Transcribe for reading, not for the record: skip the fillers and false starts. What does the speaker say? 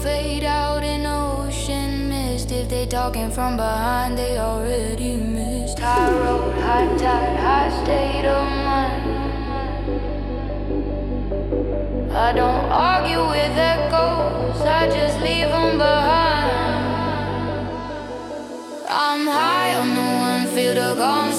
fade out in ocean mist. If they talking from behind, they already missed. High road, high tide, high state of mind. I don't argue with echoes, I just leave them behind. I'm high on the one, feel the gone.